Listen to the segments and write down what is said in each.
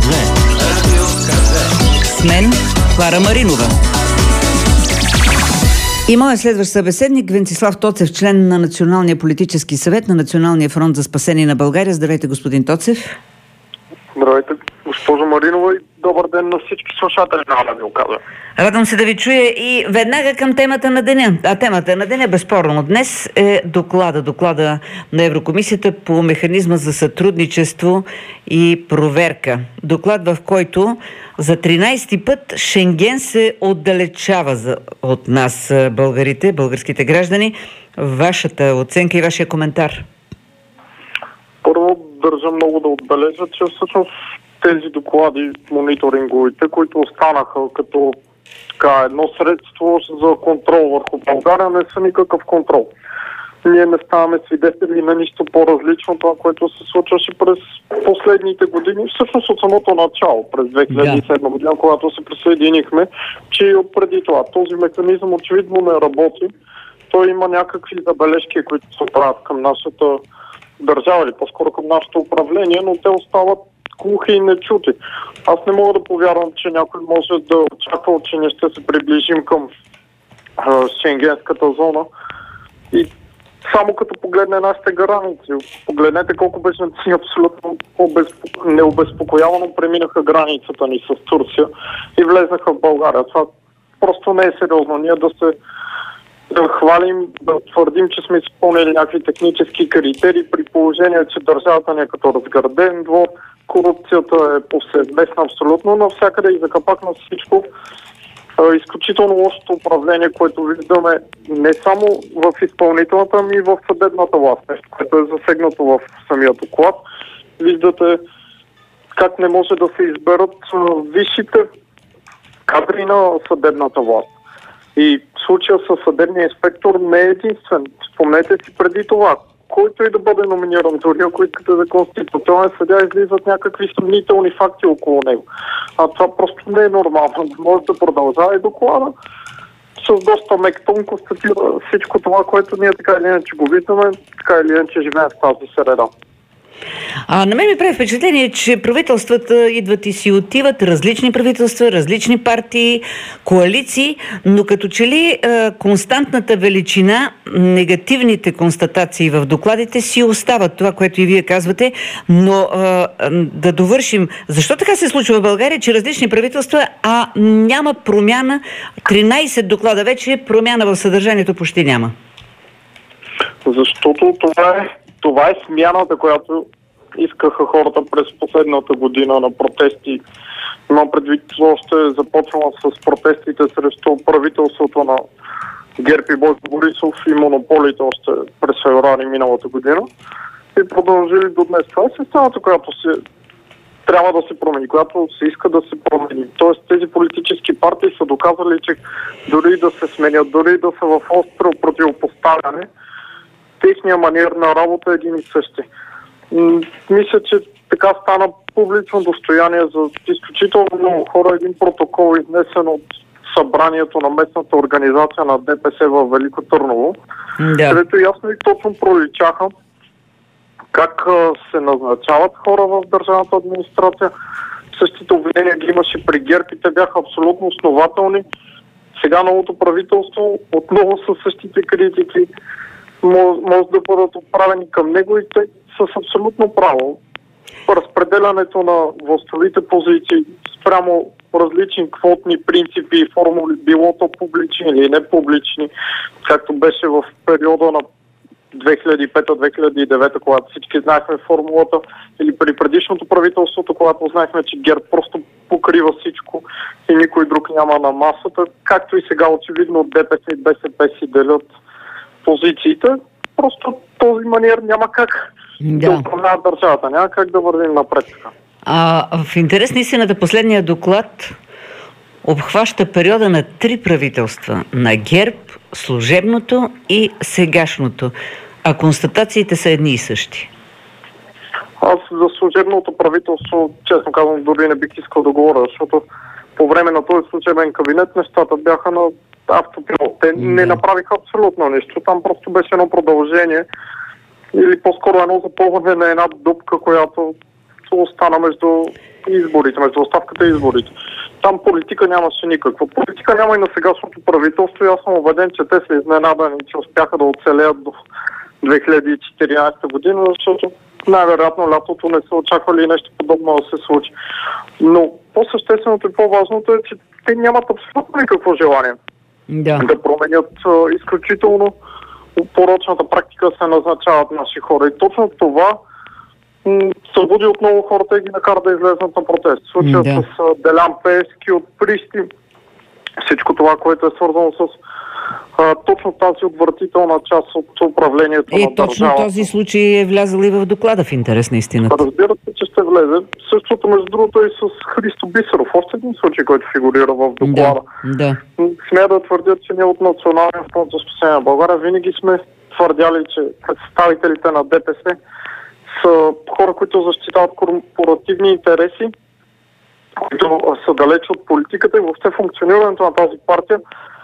С мен Клара Маринова. И моят следващ събеседник Венцислав Тоцев, член на Националния политически съвет на Националния фронт за спасение на България. Здравейте, господин Тоцев. Здравейте, госпожо Маринова, и добър ден на всички слушатели на Радио КЗ. Радвам се да ви чуя и веднага към темата на деня. А темата на деня безспорно днес е доклада на Еврокомисията по механизма за сътрудничество и проверка. Доклад, в който за 13-ти път Шенген се отдалечава от нас, българските граждани. Вашата оценка и вашия коментар? Първо, държа много да отбележа, че всъщност тези доклади, мониторинговите, които останаха като едно средство за контрол върху България, не са никакъв контрол. Ние не ставаме свидетели на нищо по-различно това, което се случваше през последните години, всъщност от самото начало, през 2007 година, когато се присъединихме, че и отпреди това. Този механизъм очевидно не работи. Той има някакви забележки, които се правят към нашата държава или по-скоро към нашето управление, но те остават глухи и нечути. Аз не мога да повярвам, че някой може да очаква, че не ще се приближим към Шенгенската зона и само като погледне нашите граници. Погледнете колко бежанци абсолютно необезпокоявано преминаха границата ни с Турция и влезнаха в България. Това просто не е сериозно. Ние да хвалим, да твърдим, че сме изпълнили някакви технически критерии, при положение, че държавата ни е като разграден двор, корупцията е повсеместна абсолютно навсякъде и за капак на всичко изключително лошото управление, което виждаме не само в изпълнителната, ами и в съдебната власт, нещо, което е засегнато в самия доклад. Виждате как не може да се изберат висшите кадри на съдебната власт. И случая с съдебния инспектор не е единствен. Спомнете си преди това. Който и да бъде номиниран, дори ако искате за конституционен съдия, излизат някакви съмнителни факти около него. А това просто не е нормално. Може да продължава и доклада с доста мек тон констатира всичко това, което ние така или иначе го виждаме, така или иначе живеем в тази среда. На мен ми прави впечатление, че правителствата идват и си отиват, различни правителства, различни партии, коалиции, но като че ли константната величина, негативните констатации в докладите си остават, това, което и вие казвате, но да довършим. Защо така се случва в България, че различни правителства, а няма промяна, 13 доклада вече, промяна в съдържанието почти няма? Защото това е смяната, която искаха хората през последната година на протести. Но предвид още е започнала с протестите срещу правителството на ГЕРБ и Бойко Борисов и монополите още през февруари миналата година. И продължили до днес. Това е системата, която трябва да се промени, която се иска да се промени. Тоест тези политически партии са доказали, че дори да се сменят, дори да са в остро противопоставяне, техния маниер на работа е един и същи. Мисля, че така стана публично достояние за изключително много хора. Един протокол, изнесен от събранието на местната организация на ДПС в Велико Търново, където ясно и точно проличаха как се назначават хора в държавната администрация. Същите обвинения ги имаше при ГЕРБ и те бяха абсолютно основателни. Сега новото правителство отново са същите критики. Може да бъдат отправени към него и те с абсолютно право. Разпределянето на властовите позиции спрямо различни квотни принципи и формули, било то публични или не публични, както беше в периода на 2005-2009, когато всички знаехме формулата, или при предишното правителството, когато знаехме, че ГЕРБ просто покрива всичко и никой друг няма на масата, както и сега очевидно от ДПС и БСП си делят позициите. Просто този маниер няма как да управлява държавата, няма как да вървим напред. В интерес на истината, последния доклад обхваща периода на 3 правителства. На ГЕРБ, служебното и сегашното. А констатациите са едни и същи. Аз за служебното правителство, честно казвам, дори не бих искал да говоря, защото по време на този служебен кабинет нещата бяха на автопилот. Те не направиха абсолютно нищо. Там просто беше едно продължение или по-скоро едно запълване на една дупка, която остана между изборите, между оставката и изборите. Там политика нямаше никаква. Политика няма и на сегашното правителство и аз съм убеден, че те са изненадани, че успяха да оцелеят до 2014 година, защото най-вероятно лятото не са очаквали нещо подобно да се случи. Но по-същественото и по-важното е, че те нямат абсолютно никакво желание да променят изключително порочната практика да се назначават наши хора. И точно това събуди отново хората и ги накара да излезнат на протест. Случая с Делян Пеевски от Присти, всичко това, което е свързано с точно тази отвратителна част от управлението на държавата. И точно този случай е влязъл и в доклада, в интерес на истината. Разбира се, че ще влезе. Същото, между другото, и с Христо Бисеров. Още един случай, който фигурира в доклада. Да. Смея да твърдят, че ние от Националния фронт за спасение на България винаги сме твърдяли, че представителите на ДПС са хора, които защитават корпоративни интереси, които са далеч от политиката и въобще функционирането на тази партия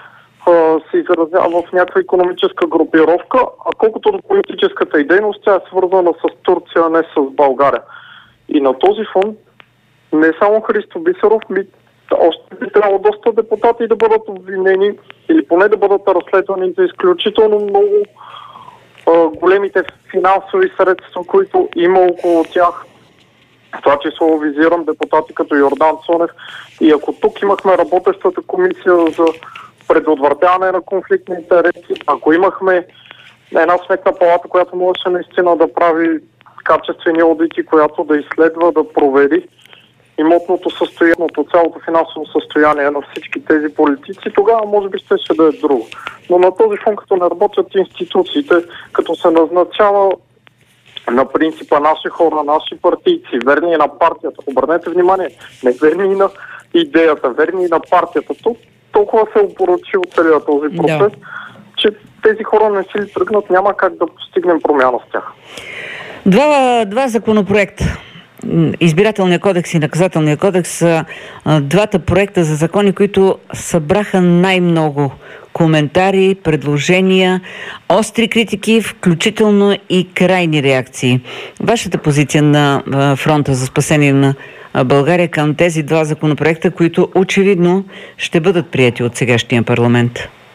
се изразява в някаква икономическа групировка, а колкото до политическата и дейност, тя е свързана с Турция, а не с България. И на този фон не само Христо Бисеров, още би трябвало доста депутати да бъдат обвинени или поне да бъдат разследвани за изключително много големите финансови средства, които има около тях. В това число визирам депутати като Йордан Цонев. И ако тук имахме работещата комисия за предотвратяване на конфликт на интереси, ако имахме една сметна палата, която можеше наистина да прави качествени одити, която да изследва, да провери имотното състояние, цялото финансово състояние на всички тези политици, тогава може би ще да е друго. Но на този фон, като не работят институциите, като се назначава на принципа наши хора, наши партийци, верни на партията, обърнете внимание, не верни на идеята, верни на партията, толкова се опорочил целият този процес, че тези хора не си ли тръгнат, няма как да постигнем промяна с тях. Два законопроекта. Избирателния кодекс и наказателния кодекс са двата проекта за закони, които събраха най-много коментари, предложения, остри критики, включително и крайни реакции. Вашата позиция на Фронта за спасение на България към тези два законопроекта, които очевидно ще бъдат приети от сегашния парламент?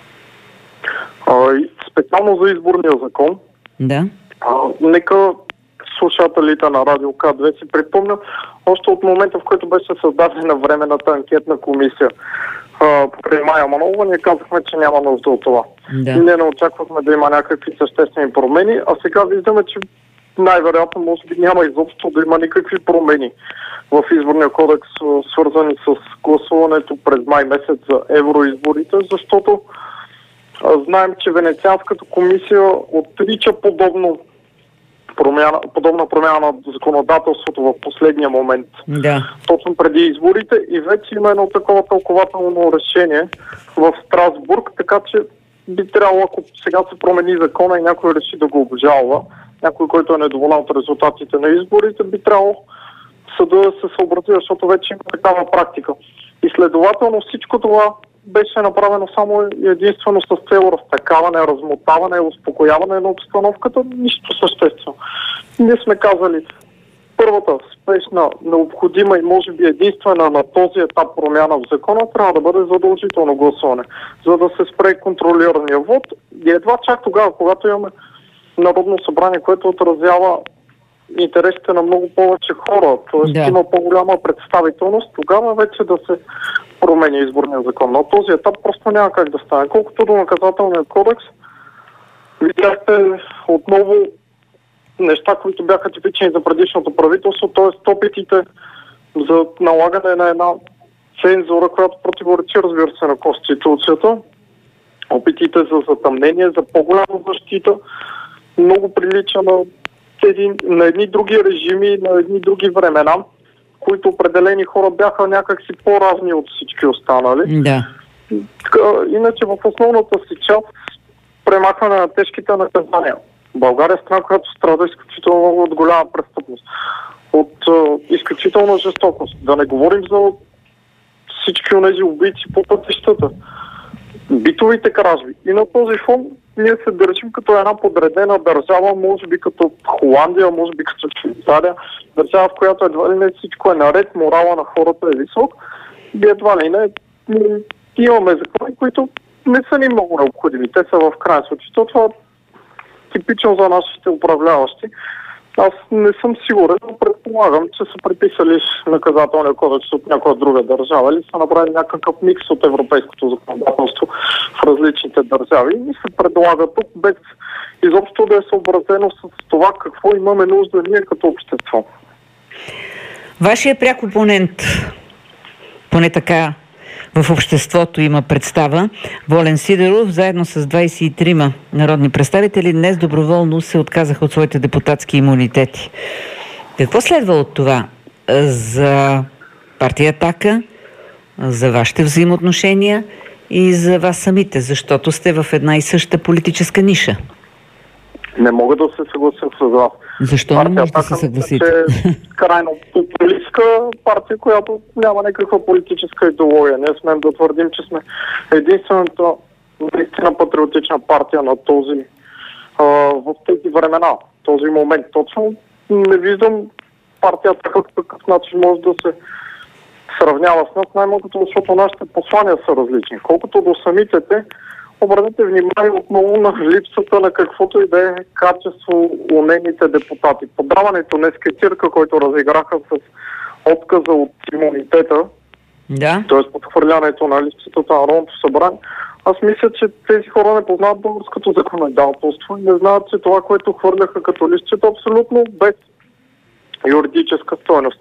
Специално за изборния закон. Да. Нека слушателите на Радио К2 си припомнят още от момента, в който беше създадена временната анкетна комисия при Мая Манолова, ние казахме, че няма нужда от това. Да. Ние не очаквахме да има някакви съществени промени, а сега виждаме, че най-вероятно може би няма изобщо да има никакви промени в изборния кодекс, свързани с гласуването през май месец за евроизборите, защото знаем, че Венецианската комисия отрича подобна промяна на законодателството в последния момент. Да. Точно преди изборите и вече има едно такова тълкователно решение в Страсбург, така че би трябвало, ако сега се промени закона и някой реши да го обжалва, някой, който е недоволен от резултатите на изборите, би трябвало съда да се съобрази, защото вече има такава практика. И следователно всичко това беше направено само единствено с цел разтакаване, размотаване, успокояване на обстановката, нищо съществено. Ние сме казали, първата спешна, необходима и може би единствена на този етап промяна в закона трябва да бъде задължително гласуване, за да се спре контролирания вод. И едва чак тогава, когато имаме Народно събрание, което отразява интересите на много повече хора, т.е. има по-голяма представителност, тогава вече да се промени изборния закон. На този етап просто няма как да стане. Колкото до наказателния кодекс, видяхте отново неща, които бяха типични за предишното правителство, т.е. опитите за налагане на една цензура, която противоречи, разбира се, на Конституцията, опитите за затъмнение, за по-голяма защита, много прилича на едни други режими, на едни други времена, които определени хора бяха някакси по-равни от всички останали. Да. Иначе в основната си част премахване на тежките наказания. България е страна, която страда изключително много от голяма престъпност, от изключителна жестокост. Да не говорим за всички онези убийци по пътищата, битовите кражби. И на този фон ние се държим като една подредена държава, може би като Холандия, може би като Швейцария, държава, в която едва ли не всичко е наред, морала на хората е висок и едва ли не имаме закони, които не са ни много необходими. Те са в крайна случай. Това е типично за нашите управляващи. Аз не съм сигурен, но предполагам, че са преписали наказателния кодекс от някоя друга държава или са направили някакъв микс от европейското законодателство в различните държави и се предлага тук без изобщо да е съобразено с това какво имаме нужда ние като общество. Вашия пряк опонент, поне така в обществото има представа, Волен Сидеров, заедно с 23 народни представители, днес доброволно се отказаха от своите депутатски имунитети. Какво следва от това за партия „Атака“, за вашите взаимоотношения и за вас самите, защото сте в една и съща политическа ниша? Не мога да се съглася с вас. Защо не може да се съгласите? Е крайно популистка партия, която няма никаква политическа идеология. Ние смеем да твърдим, че сме единствената наистина патриотична партия на този в тези времена, в този момент. Точно не виждам партията по какъв начин може да се сравнява с нас, най-малкото, защото нашите послания са различни. Колкото до самите те, обърнете внимание отново на липсата на каквото и да е качество у нейните депутати. Подаването днеска цирка, който разиграха с отказа от имунитета, т.е. подхвърлянето на листата на Народното събрание, аз мисля, че тези хора не познават българското законодателство и не знаят, че това, което хвърляха като листчета, абсолютно без юридическа стойност.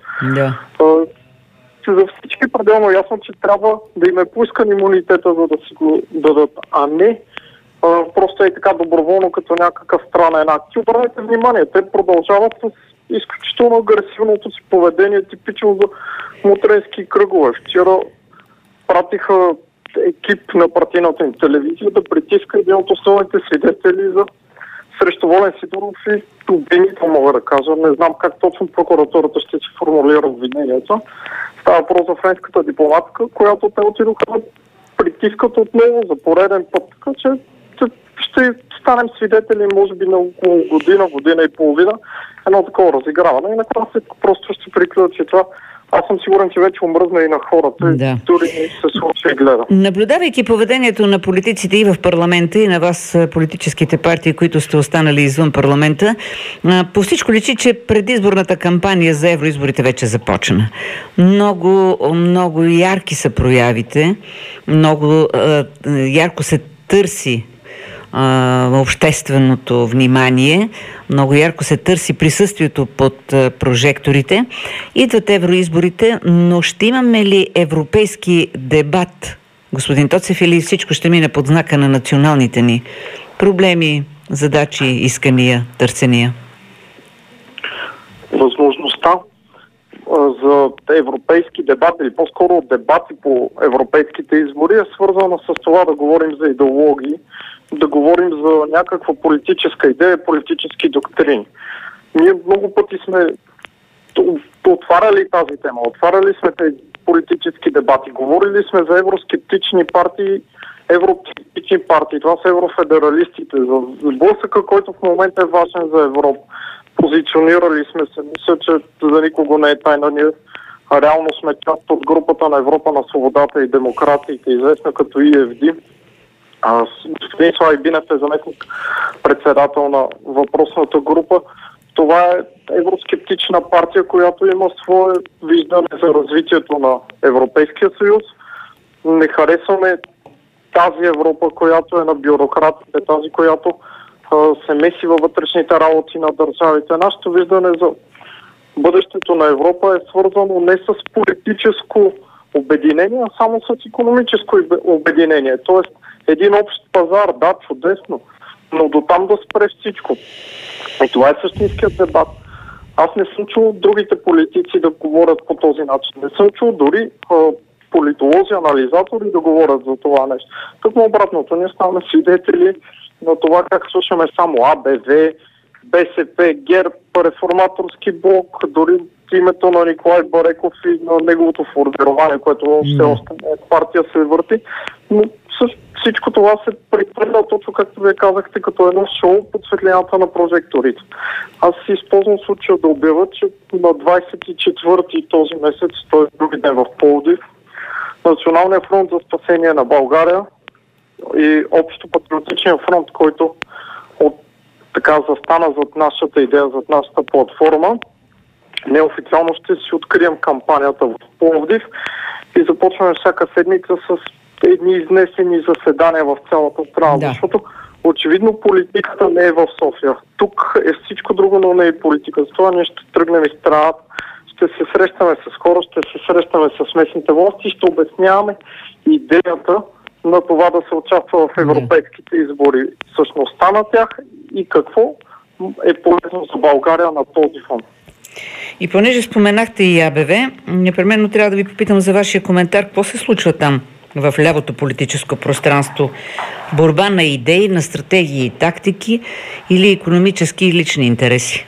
За всички пределно ясно, че трябва да им е поискан имунитета, за да си го дадат, а не просто е така доброволно като някакъв странен акт. И обърнете внимание, те продължават с изключително агресивното си поведение, типично за мутренски кръгове. Вчера пратиха екип на партийната им телевизия да притиска един от основните свидетели срещу Волен Сидеров и обвинител, мога да кажа. Не знам как точно прокуратурата ще си формулира обвинението. Става въпрос за френската дипломатка, която те отидоха да притискат отново за пореден път. Така че ще станем свидетели, може би, на около година и половина едно такова разиграване и накрая след просто ще приключи това. Аз съм сигурен, че вече омръзна и на хората. Да. Дори не се случва и гледа. Наблюдавайки поведението на политиците и в парламента, и на вас, политическите партии, които сте останали извън парламента, по всичко личи, че предизборната кампания за евроизборите вече започна. Много ярки са проявите, много ярко се търси общественото внимание, много ярко се търси присъствието под прожекторите. Идват евроизборите, но ще имаме ли европейски дебат, господин Тоцев, или всичко ще мине под знака на националните ни проблеми, задачи, искания, търсения? Възможността за европейски дебат или по-скоро дебати по европейските избори е свързана с това да говорим за идеологии, да говорим за някаква политическа идея, политически доктрини. Ние много пъти сме отваряли тази тема, отваряли сме тези политически дебати, говорили сме за евроскептични партии, това са еврофедералистите, за сблъсъка, който в момента е важен за Европа. Позиционирали сме се, мисля, че за никого не е тайна. Ние реално сме част от групата на Европа на свободата и демокрациите, известна като EFD. Господин Слави Бинев е заместник председател на въпросната група. Това е евроскептична партия, която има свое виждане за развитието на Европейския съюз. Не харесваме тази Европа, която е на бюрократите, тази, която се меси във вътрешните работи на държавите. Нашето виждане за бъдещето на Европа е свързано не с политическо обединение, а само с икономическо обединение. Тоест, един общ пазар, да, чудесно, но до там да спре всичко. И това е същинският дебат. Аз не съм чул другите политици да говорят по този начин. Не съм чул дори политолози, анализатори да говорят за това нещо. Тъкмо обратното, ние ставаме свидетели на това как слушаме само АБВ, БСП, ГЕРБ, реформаторски блок, дори името на Николай Бареков и на неговото формирование, което все още партия се върти. Но всичко това се прехвърля точно както вие казахте, като едно шоу под светлината на прожекторите. Аз си използвам случая да обявя, че на 24-ти този месец, т.е. други ден в Пловдив, Националният фронт за спасение на България и Общо патриотичен фронт, който така застана зад нашата идея, зад нашата платформа, неофициално ще си открием кампанията в Пловдив и започваме всяка седмица с едни изнесени заседания в цялата страна, защото очевидно политиката не е в София. Тук е всичко друго, но не е политика. Затова ние ще тръгнем из страната, ще се срещаме с хора, ще се срещаме с местните власти и ще обясняваме идеята на това да се участва в европейските избори, същността на тях и какво е полезно за България на този фон. И понеже споменахте и АБВ, непременно трябва да ви попитам за вашия коментар. Какво се случва там в лявото политическо пространство? Борба на идеи, на стратегии и тактики или икономически и лични интереси?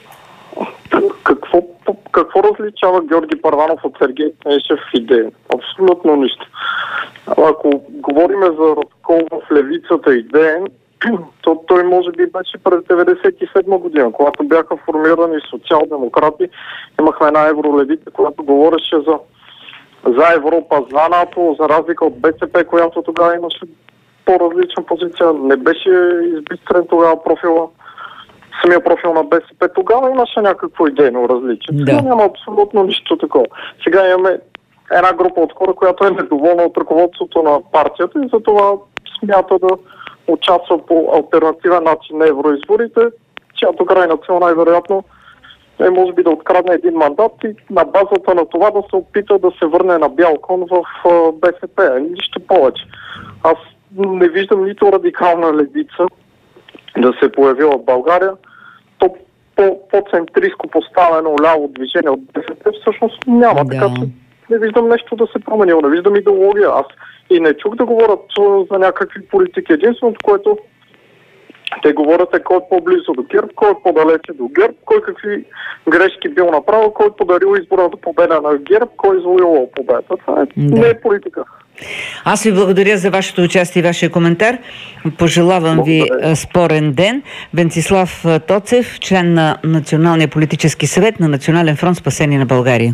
Какво различава Георги Първанов от Сергей Станишев в идея? Абсолютно нищо. Ако говорим за разкол в левицата идеен, то той може би беше през 1997 година, когато бяха формирани социал-демократи. Имахме една евролевица, която говореше за Европа, за НАТО, за разлика от БСП, която тогава имаше по-различна позиция. Не беше избистрен тогава самия профил на БСП. Тогава имаше някакво идейно различие. Сега няма абсолютно нищо такова. Сега имаме една група от хора, която е недоволна от ръководството на партията и затова смята да участва по алтернативен начин на евроизборите, чиято крайна цел най-вероятно е може би да открадне един мандат и на базата на това да се опита да се върне на бял кон в БСП. Нищо повече. Аз не виждам нито радикална левица да се появила в България. То по-центристко поставено ляво движение от БСП всъщност няма. Така че не виждам нещо да се променило. Не виждам идеология. Аз и не чух да говорят за някакви политики. Единственото, което те говорят е кой е по-близо до ГЕРБ, кой е по-далече до ГЕРБ, кой какви грешки бил направил, кой подарил изборната победа на ГЕРБ, кой извоювал победата. Това не е политика. Аз ви благодаря за вашето участие и вашия коментар. Пожелавам ви спорен ден. Венцислав Тоцев, член на Националния политически съвет на Национален фронт спасение на България.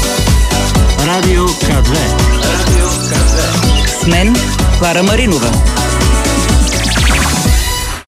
Радио К2. С мен Клара Маринова.